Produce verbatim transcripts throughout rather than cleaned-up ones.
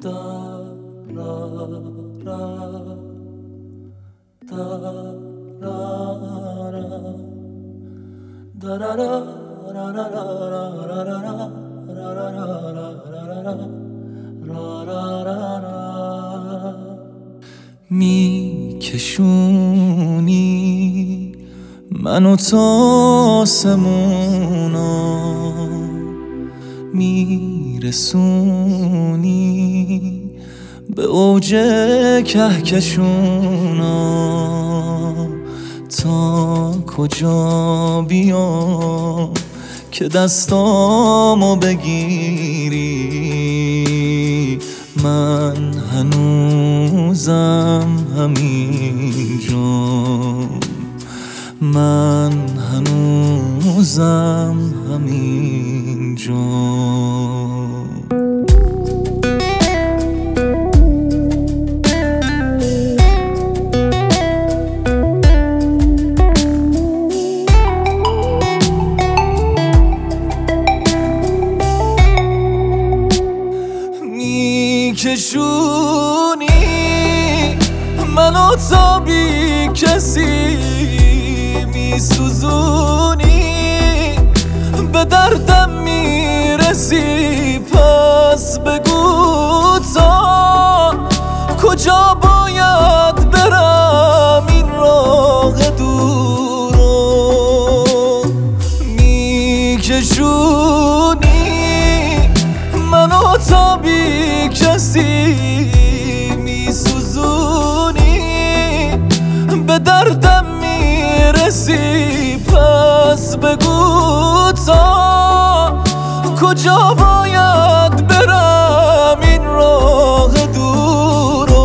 می کشونی منو تا آسمونا، می رسونی به اوج کهکشونا. تا کجا بیام که دستامو بگیری؟ من هنوزم همینجام، من هنوزم همینجام. میکشونی منو تا بی کسی، میسوزونی به دردم میرسی. پس بگو تا کجا باید برم این راه دورو. میکشونی منو تا بی کسی، میسوزونی به دردم میرسی. پس بگو تا کجا باید برم این راه دورو.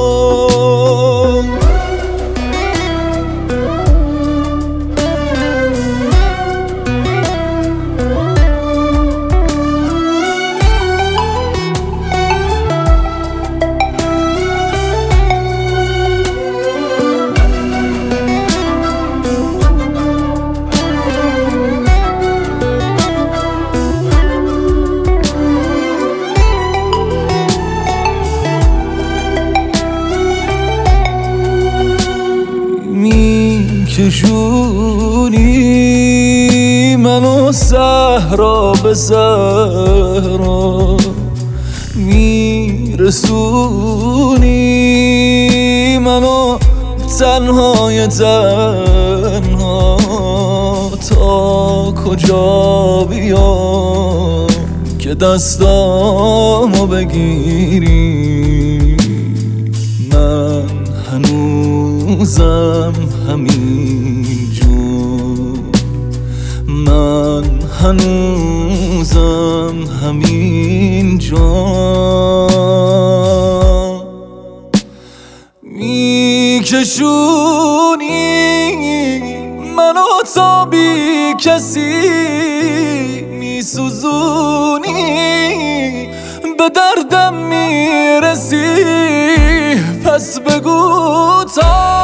میکشونی منو صحرا به صحرا، میرسونی منو تنهای تنها. تا کجا بیام که دستامو بگیری؟ من هنوزم همینجا، من هنوزم همینجا. میکشونی منو تا بی کسی، میسوزونی به دردم میرسی. پس بگو تا